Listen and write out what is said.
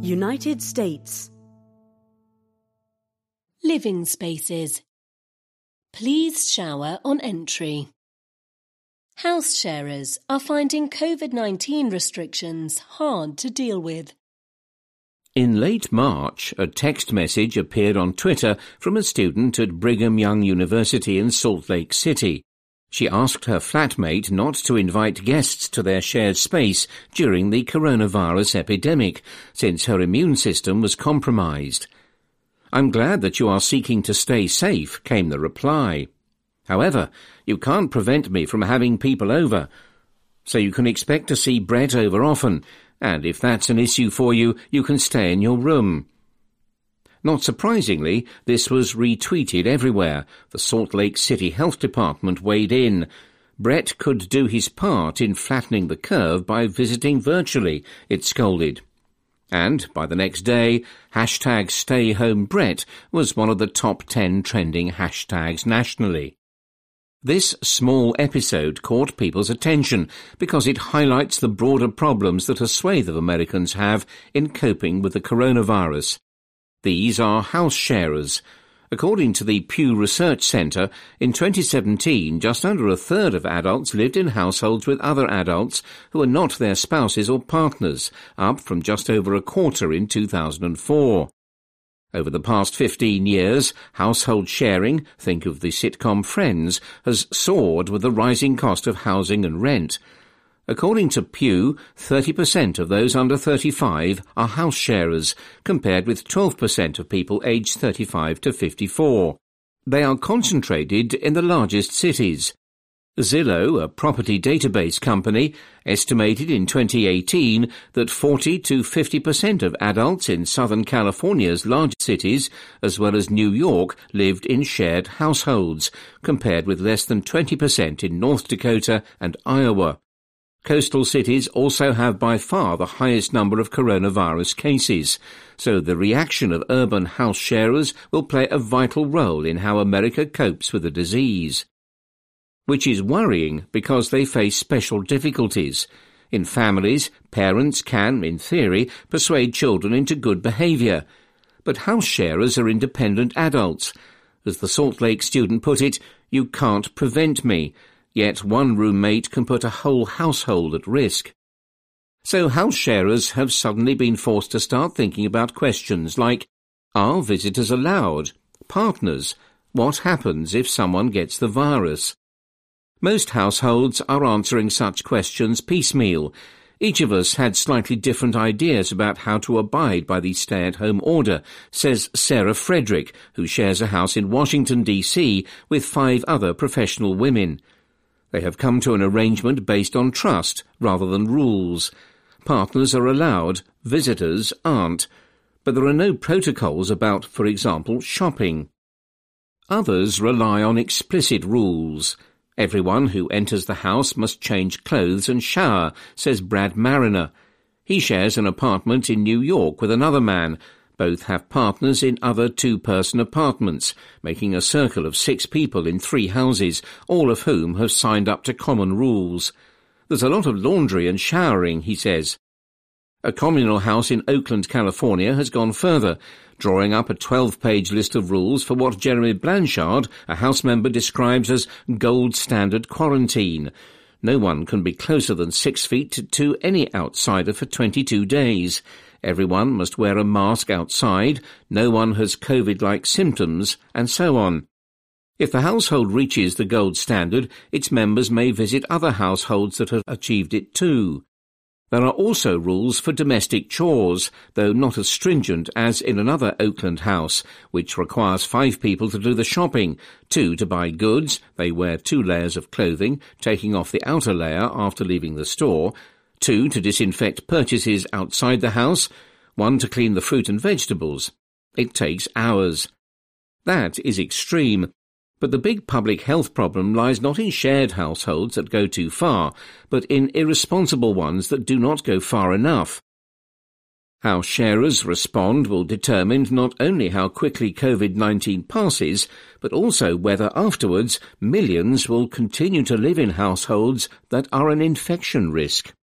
United States. Living spaces. Please shower on entry. House sharers are finding COVID-19 restrictions hard to deal with. In late March, a text message appeared on Twitter from a student at Brigham Young University in Salt Lake City. She asked her flatmate not to invite guests to their shared space during the coronavirus epidemic, since her immune system was compromised. "I'm glad that you are seeking to stay safe," came the reply. "However, you can't prevent me from having people over, so you can expect to see Brett over often, and if that's an issue for you, you can stay in your room." Not surprisingly, this was retweeted everywhere. The Salt Lake City Health Department weighed in. Brett could do his part in flattening the curve by visiting virtually, it scolded. And by the next day, #StayHomeBrett was one of the top 10 trending hashtags nationally. This small episode caught people's attention because it highlights the broader problems that a swathe of Americans have in coping with the coronavirus. These are house sharers. According to the Pew Research Center, in 2017, just under a third of adults lived in households with other adults who are not their spouses or partners, up from just over a quarter in 2004. Over the past 15 years, household sharing, think of the sitcom Friends, has soared with the rising cost of housing and rent. According to Pew, 30% of those under 35 are house sharers, compared with 12% of people aged 35 to 54. They are concentrated in the largest cities. Zillow, a property database company, estimated in 2018 that 40 to 50% of adults in Southern California's large cities, as well as New York, lived in shared households, compared with less than 20% in North Dakota and Iowa. Coastal cities also have by far the highest number of coronavirus cases, so the reaction of urban house sharers will play a vital role in how America copes with the disease. Which is worrying because they face special difficulties. In families, parents can, in theory, persuade children into good behavior. But house sharers are independent adults. As the Salt Lake student put it, "You can't prevent me." Yet one roommate can put a whole household at risk. So house sharers have suddenly been forced to start thinking about questions like, are visitors allowed? Partners? What happens if someone gets the virus? Most households are answering such questions piecemeal. Each of us had slightly different ideas about how to abide by the stay-at-home order, says Sarah Frederick, who shares a house in Washington, D.C. with 5 other professional women. They have come to an arrangement based on trust rather than rules. Partners are allowed, visitors aren't. But there are no protocols about, for example, shopping. Others rely on explicit rules. Everyone who enters the house must change clothes and shower, says Brad Mariner. He shares an apartment in New York with another man. Both have partners in other 2-person apartments, making a circle of 6 people in 3 houses, all of whom have signed up to common rules. There's a lot of laundry and showering, he says. A communal house in Oakland, California has gone further, drawing up a 12-page list of rules for what Jeremy Blanchard, a house member, describes as gold standard quarantine. No one can be closer than 6 feet to any outsider for 22 days. Everyone must wear a mask outside, no one has COVID-like symptoms, and so on. If the household reaches the gold standard, its members may visit other households that have achieved it too. There are also rules for domestic chores, though not as stringent as in another Oakland house, which requires 5 people to do the shopping, 2 to buy goods, they wear 2 layers of clothing, taking off the outer layer after leaving the store, 2 to disinfect purchases outside the house, 1 to clean the fruit and vegetables. It takes hours. That is extreme. But the big public health problem lies not in shared households that go too far, but in irresponsible ones that do not go far enough. How sharers respond will determine not only how quickly COVID-19 passes, but also whether afterwards millions will continue to live in households that are an infection risk.